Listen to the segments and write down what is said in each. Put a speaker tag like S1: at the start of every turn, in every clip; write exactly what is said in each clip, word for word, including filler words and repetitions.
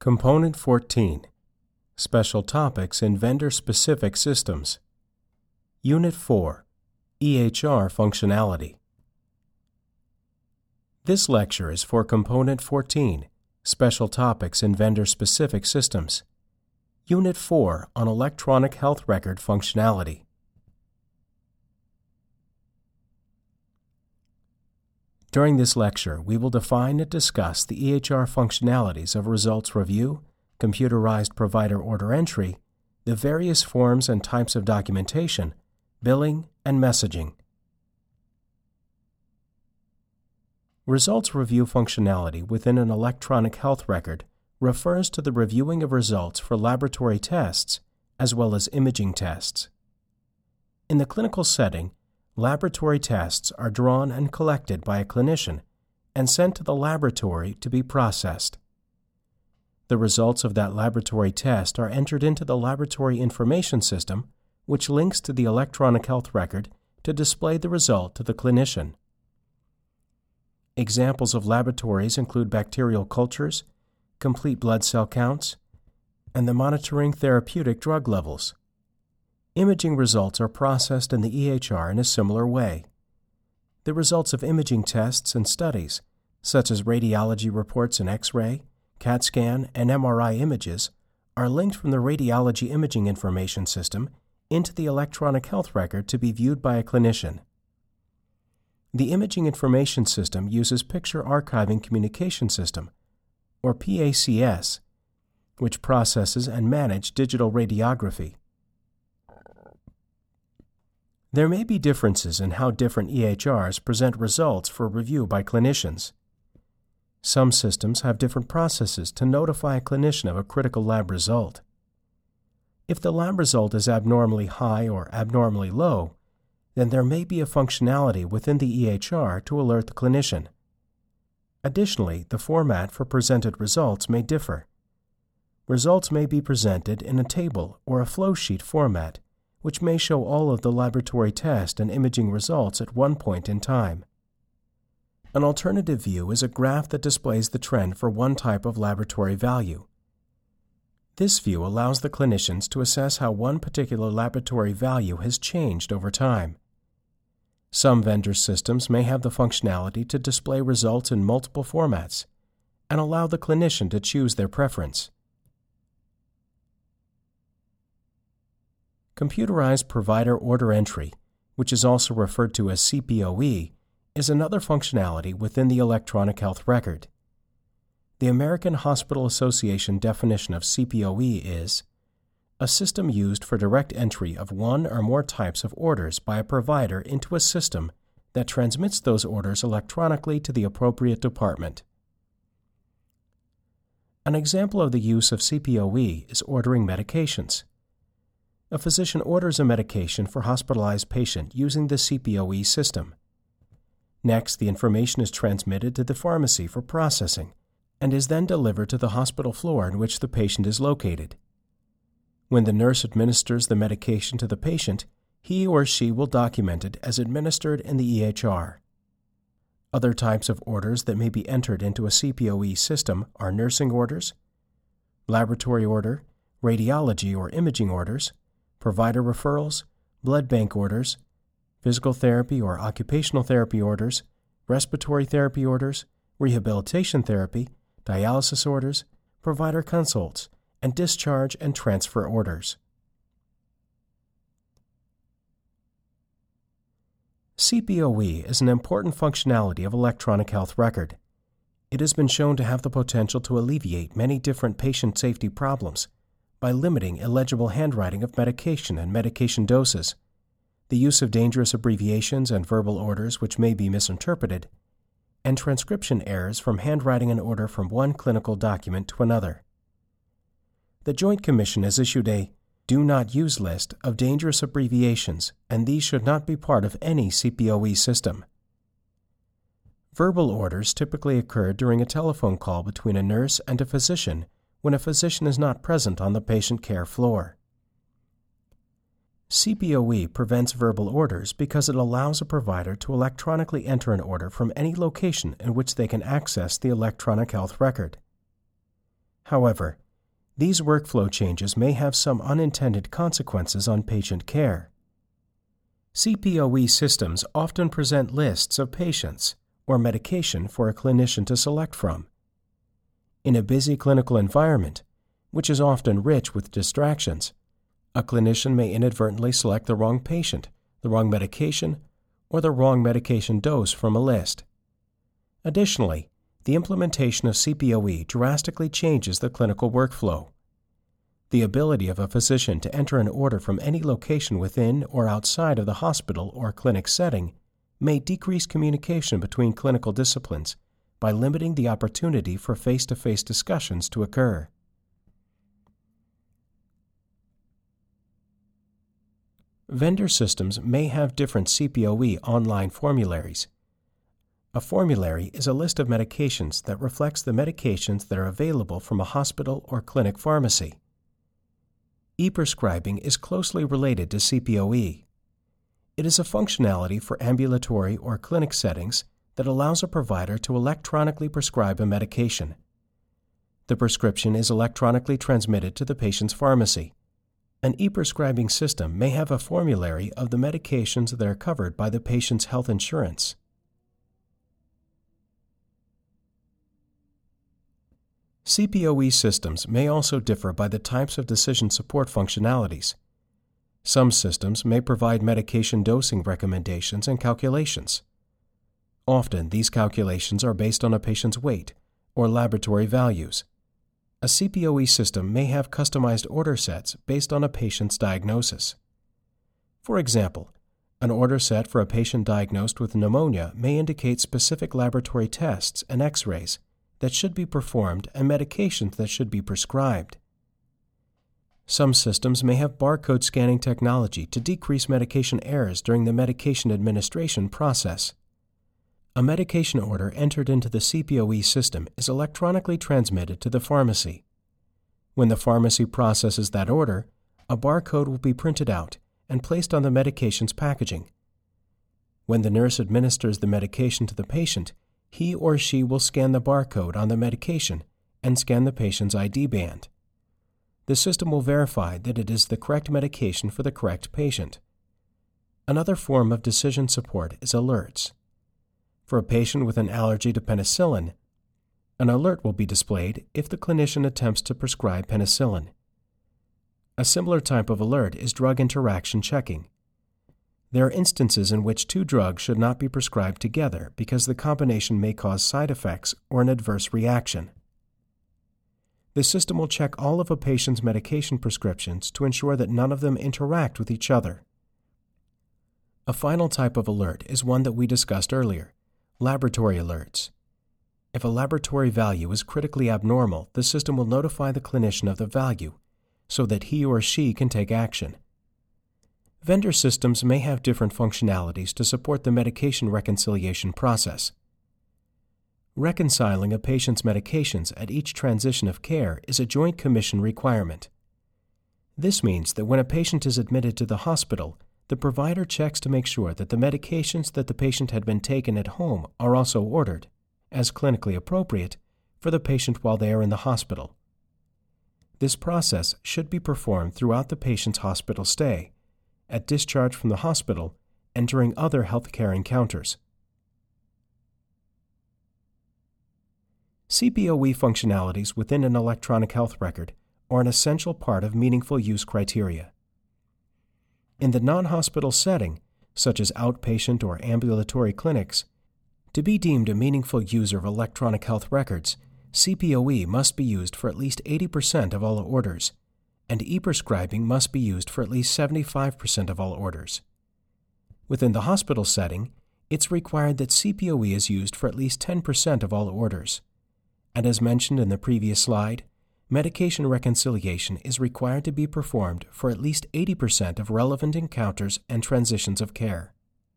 S1: Component fourteen, Special Topics in Vendor-Specific Systems. Unit four, E H R Functionality. This lecture is for Component fourteen, Special Topics in Vendor-Specific Systems. Unit four on Electronic Health Record Functionality. During this lecture, we will define and discuss the E H R functionalities of results review, computerized provider order entry, the various forms and types of documentation, billing, and messaging. Results review functionality within an electronic health record refers to the reviewing of results for laboratory tests as well as imaging tests. In the clinical setting, laboratory tests are drawn and collected by a clinician and sent to the laboratory to be processed. The results of that laboratory test are entered into the laboratory information system, which links to the electronic health record to display the result to the clinician. Examples of laboratories include bacterial cultures, complete blood cell counts, and the monitoring therapeutic drug levels. Imaging results are processed in the E H R in a similar way. The results of imaging tests and studies, such as radiology reports in X-ray, CAT scan, and M R I images, are linked from the radiology imaging information system into the electronic health record to be viewed by a clinician. The imaging information system uses Picture Archiving Communication System, or P A C S, which processes and manages digital radiography. There may be differences in how different E H Rs present results for review by clinicians. Some systems have different processes to notify a clinician of a critical lab result. If the lab result is abnormally high or abnormally low, then there may be a functionality within the E H R to alert the clinician. Additionally, the format for presented results may differ. Results may be presented in a table or a flow sheet format, which may show all of the laboratory test and imaging results at one point in time. An alternative view is a graph that displays the trend for one type of laboratory value. This view allows the clinicians to assess how one particular laboratory value has changed over time. Some vendor systems may have the functionality to display results in multiple formats and allow the clinician to choose their preference. Computerized provider order entry, which is also referred to as C P O E, is another functionality within the electronic health record. The American Hospital Association definition of C P O E is a system used for direct entry of one or more types of orders by a provider into a system that transmits those orders electronically to the appropriate department. An example of the use of C P O E is ordering medications. A physician orders a medication for a hospitalized patient using the C P O E system. Next, the information is transmitted to the pharmacy for processing and is then delivered to the hospital floor in which the patient is located. When the nurse administers the medication to the patient, he or she will document it as administered in the E H R. Other types of orders that may be entered into a C P O E system are nursing orders, laboratory order, radiology or imaging orders, provider referrals, blood bank orders, physical therapy or occupational therapy orders, respiratory therapy orders, rehabilitation therapy, dialysis orders, provider consults, and discharge and transfer orders. C P O E is an important functionality of electronic health record. It has been shown to have the potential to alleviate many different patient safety problems by limiting illegible handwriting of medication and medication doses, the use of dangerous abbreviations and verbal orders which may be misinterpreted, and transcription errors from handwriting an order from one clinical document to another. The Joint Commission has issued a Do Not Use list of dangerous abbreviations, and these should not be part of any C P O E system. Verbal orders typically occur during a telephone call between a nurse and a physician when a physician is not present on the patient care floor. C P O E prevents verbal orders because it allows a provider to electronically enter an order from any location in which they can access the electronic health record. However, these workflow changes may have some unintended consequences on patient care. C P O E systems often present lists of patients or medication for a clinician to select from. In a busy clinical environment, which is often rich with distractions, a clinician may inadvertently select the wrong patient, the wrong medication, or the wrong medication dose from a list. Additionally, the implementation of C P O E drastically changes the clinical workflow. The ability of a physician to enter an order from any location within or outside of the hospital or clinic setting may decrease communication between clinical disciplines by limiting the opportunity for face-to-face discussions to occur. Vendor systems may have different C P O E online formularies. A formulary is a list of medications that reflects the medications that are available from a hospital or clinic pharmacy. E-prescribing is closely related to C P O E. It is a functionality for ambulatory or clinic settings that allows a provider to electronically prescribe a medication. The prescription is electronically transmitted to the patient's pharmacy. An e-prescribing system may have a formulary of the medications that are covered by the patient's health insurance. C P O E systems may also differ by the types of decision support functionalities. Some systems may provide medication dosing recommendations and calculations. Often, these calculations are based on a patient's weight or laboratory values. A C P O E system may have customized order sets based on a patient's diagnosis. For example, an order set for a patient diagnosed with pneumonia may indicate specific laboratory tests and X-rays that should be performed and medications that should be prescribed. Some systems may have barcode scanning technology to decrease medication errors during the medication administration process. A medication order entered into the C P O E system is electronically transmitted to the pharmacy. When the pharmacy processes that order, a barcode will be printed out and placed on the medication's packaging. When the nurse administers the medication to the patient, he or she will scan the barcode on the medication and scan the patient's I D band. The system will verify that it is the correct medication for the correct patient. Another form of decision support is alerts. For a patient with an allergy to penicillin, an alert will be displayed if the clinician attempts to prescribe penicillin. A similar type of alert is drug interaction checking. There are instances in which two drugs should not be prescribed together because the combination may cause side effects or an adverse reaction. The system will check all of a patient's medication prescriptions to ensure that none of them interact with each other. A final type of alert is one that we discussed earlier, laboratory alerts. If a laboratory value is critically abnormal, the system will notify the clinician of the value so that he or she can take action. Vendor systems may have different functionalities to support the medication reconciliation process. Reconciling a patient's medications at each transition of care is a Joint Commission requirement. This means that when a patient is admitted to the hospital, the provider checks to make sure that the medications that the patient had been taken at home are also ordered, as clinically appropriate, for the patient while they are in the hospital. This process should be performed throughout the patient's hospital stay, at discharge from the hospital, and during other healthcare encounters. C P O E functionalities within an electronic health record are an essential part of meaningful use criteria. In the non-hospital setting, such as outpatient or ambulatory clinics, to be deemed a meaningful user of electronic health records, C P O E must be used for at least eighty percent of all orders, and e-prescribing must be used for at least seventy-five percent of all orders. Within the hospital setting, it's required that C P O E is used for at least ten percent of all orders. And as mentioned in the previous slide, medication reconciliation is required to be performed for at least eighty percent of relevant encounters and transitions of care.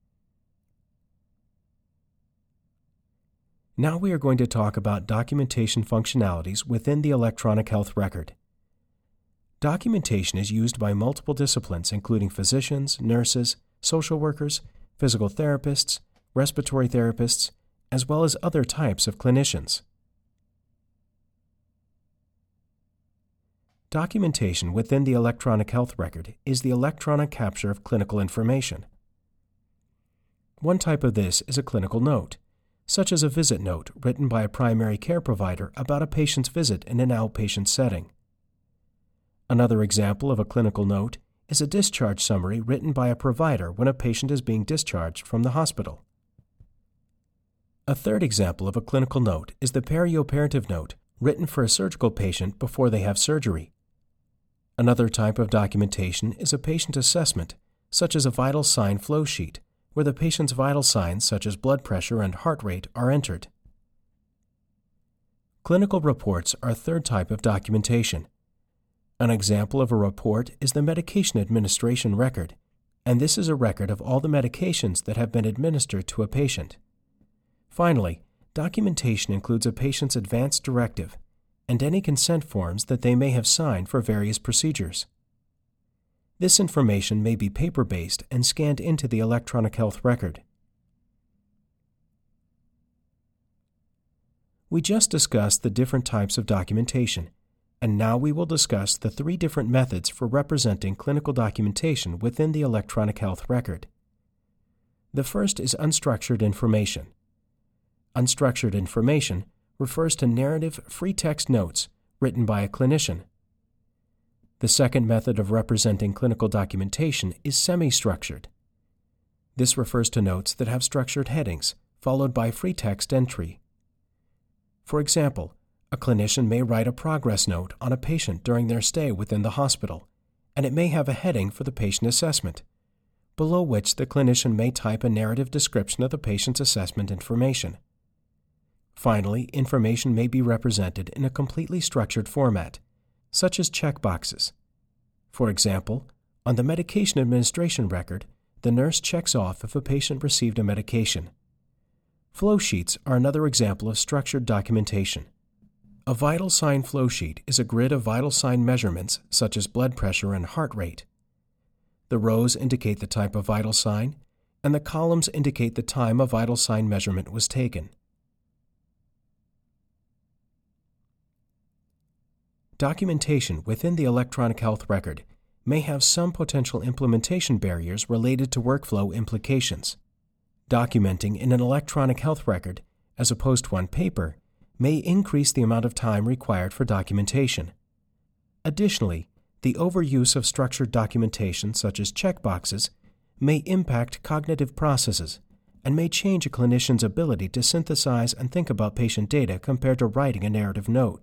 S1: Now we are going to talk about documentation functionalities within the electronic health record. Documentation is used by multiple disciplines including physicians, nurses, social workers, physical therapists, respiratory therapists, as well as other types of clinicians. Documentation within the electronic health record is the electronic capture of clinical information. One type of this is a clinical note, such as a visit note written by a primary care provider about a patient's visit in an outpatient setting. Another example of a clinical note is a discharge summary written by a provider when a patient is being discharged from the hospital. A third example of a clinical note is the perioperative note written for a surgical patient before they have surgery. Another type of documentation is a patient assessment, such as a vital sign flow sheet, where the patient's vital signs such as blood pressure and heart rate are entered. Clinical reports are a third type of documentation. An example of a report is the medication administration record, and this is a record of all the medications that have been administered to a patient. Finally, documentation includes a patient's advance directive and any consent forms that they may have signed for various procedures. This information may be paper-based and scanned into the electronic health record. We just discussed the different types of documentation, and now we will discuss the three different methods for representing clinical documentation within the electronic health record. The first is unstructured information. Unstructured information refers to narrative free text notes written by a clinician. The second method of representing clinical documentation is semi-structured. This refers to notes that have structured headings, followed by free text entry. For example, a clinician may write a progress note on a patient during their stay within the hospital, and it may have a heading for the patient assessment, below which the clinician may type a narrative description of the patient's assessment information. Finally, information may be represented in a completely structured format, such as checkboxes. For example, on the medication administration record, the nurse checks off if a patient received a medication. Flow sheets are another example of structured documentation. A vital sign flow sheet is a grid of vital sign measurements such as blood pressure and heart rate. The rows indicate the type of vital sign, and the columns indicate the time a vital sign measurement was taken. Documentation within the electronic health record may have some potential implementation barriers related to workflow implications. Documenting in an electronic health record, as opposed to on paper, may increase the amount of time required for documentation. Additionally, the overuse of structured documentation such as checkboxes may impact cognitive processes and may change a clinician's ability to synthesize and think about patient data compared to writing a narrative note.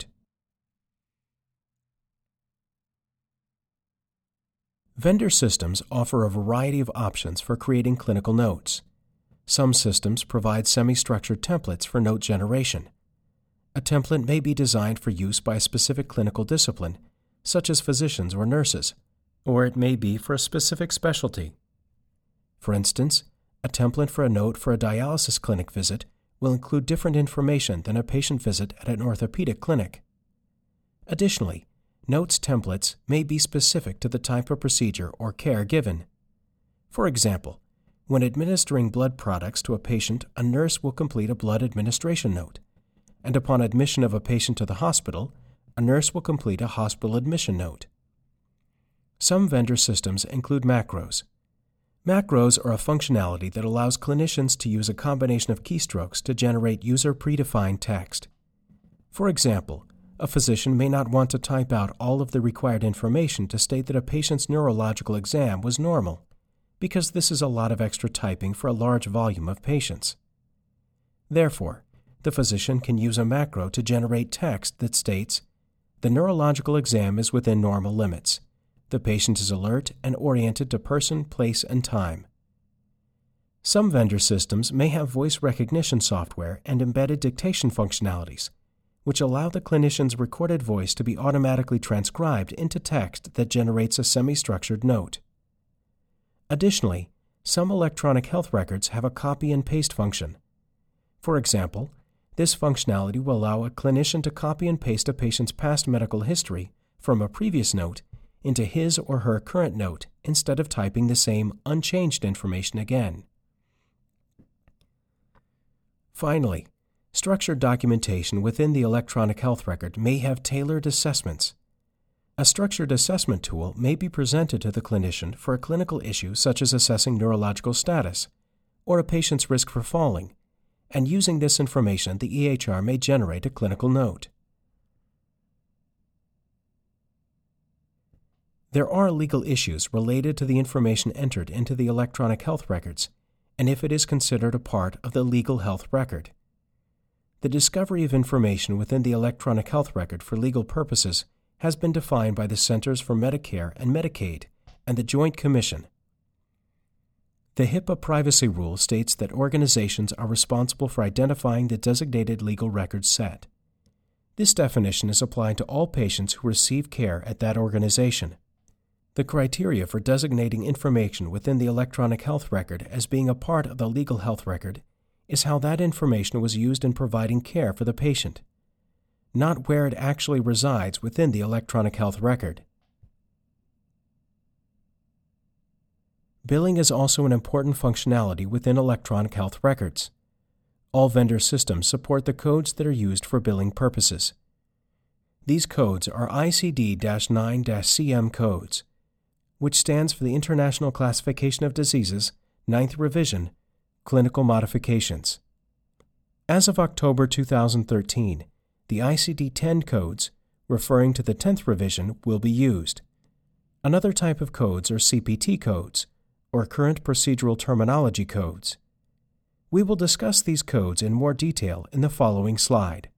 S1: Vendor systems offer a variety of options for creating clinical notes. Some systems provide semi-structured templates for note generation. A template may be designed for use by a specific clinical discipline, such as physicians or nurses, or it may be for a specific specialty. For instance, a template for a note for a dialysis clinic visit will include different information than a patient visit at an orthopedic clinic. Additionally, notes templates may be specific to the type of procedure or care given. For example, when administering blood products to a patient, a nurse will complete a blood administration note, and upon admission of a patient to the hospital, a nurse will complete a hospital admission note. Some vendor systems include macros. Macros are a functionality that allows clinicians to use a combination of keystrokes to generate user-predefined text. For example, a physician may not want to type out all of the required information to state that a patient's neurological exam was normal, because this is a lot of extra typing for a large volume of patients. Therefore, the physician can use a macro to generate text that states, "The neurological exam is within normal limits. The patient is alert and oriented to person, place, and time." Some vendor systems may have voice recognition software and embedded dictation functionalities, which allow the clinician's recorded voice to be automatically transcribed into text that generates a semi-structured note. Additionally, some electronic health records have a copy and paste function. For example, this functionality will allow a clinician to copy and paste a patient's past medical history from a previous note into his or her current note instead of typing the same unchanged information again. Finally, structured documentation within the electronic health record may have tailored assessments. A structured assessment tool may be presented to the clinician for a clinical issue such as assessing neurological status or a patient's risk for falling, and using this information, the E H R may generate a clinical note. There are legal issues related to the information entered into the electronic health records, and if it is considered a part of the legal health record. The discovery of information within the electronic health record for legal purposes has been defined by the Centers for Medicare and Medicaid and the Joint Commission. The HIPAA privacy rule states that organizations are responsible for identifying the designated legal records set. This definition is applied to all patients who receive care at that organization. The criteria for designating information within the electronic health record as being a part of the legal health record is how that information was used in providing care for the patient, not where it actually resides within the electronic health record. Billing is also an important functionality within electronic health records. All vendor systems support the codes that are used for billing purposes. These codes are I C D nine C M codes, which stands for the International Classification of Diseases, ninth Revision, Clinical Modifications. As of October two thousand thirteen, the I C D ten codes, referring to the tenth Revision, will be used. Another type of codes are C P T codes, or Current Procedural Terminology codes. We will discuss these codes in more detail in the following slide.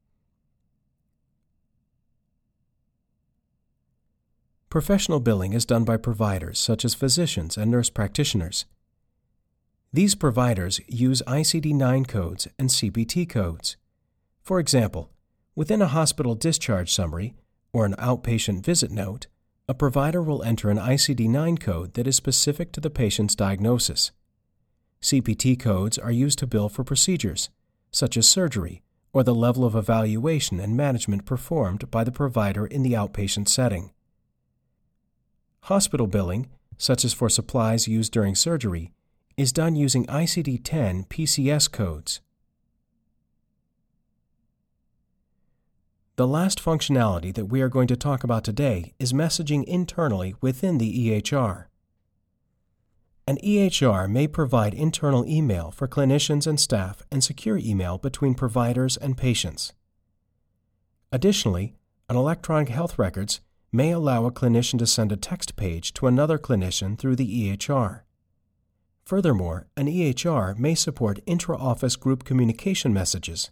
S1: Professional billing is done by providers such as physicians and nurse practitioners. These providers use I C D nine codes and C P T codes. For example, within a hospital discharge summary or an outpatient visit note, a provider will enter an I C D nine code that is specific to the patient's diagnosis. C P T codes are used to bill for procedures, such as surgery, or the level of evaluation and management performed by the provider in the outpatient setting. Hospital billing, such as for supplies used during surgery, is done using I C D ten P C S codes. The last functionality that we are going to talk about today is messaging internally within the E H R. An E H R may provide internal email for clinicians and staff and secure email between providers and patients. Additionally, an electronic health records may allow a clinician to send a text page to another clinician through the E H R. Furthermore, an E H R may support intra-office group communication messages.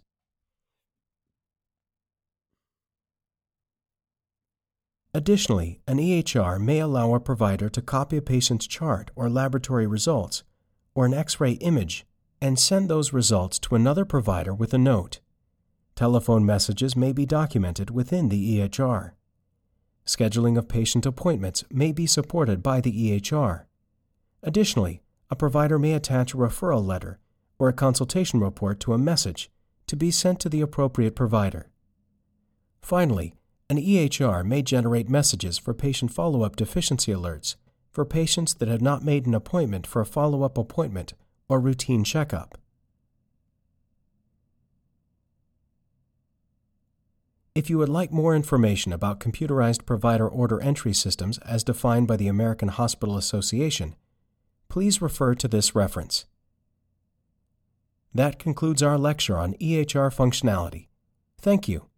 S1: Additionally, an E H R may allow a provider to copy a patient's chart or laboratory results, or an X-ray image, and send those results to another provider with a note. Telephone messages may be documented within the E H R. Scheduling of patient appointments may be supported by the E H R. Additionally, a provider may attach a referral letter or a consultation report to a message to be sent to the appropriate provider. Finally, an E H R may generate messages for patient follow-up deficiency alerts for patients that have not made an appointment for a follow-up appointment or routine checkup. If you would like more information about computerized provider order entry systems as defined by the American Hospital Association, please refer to this reference. That concludes our lecture on E H R functionality. Thank you.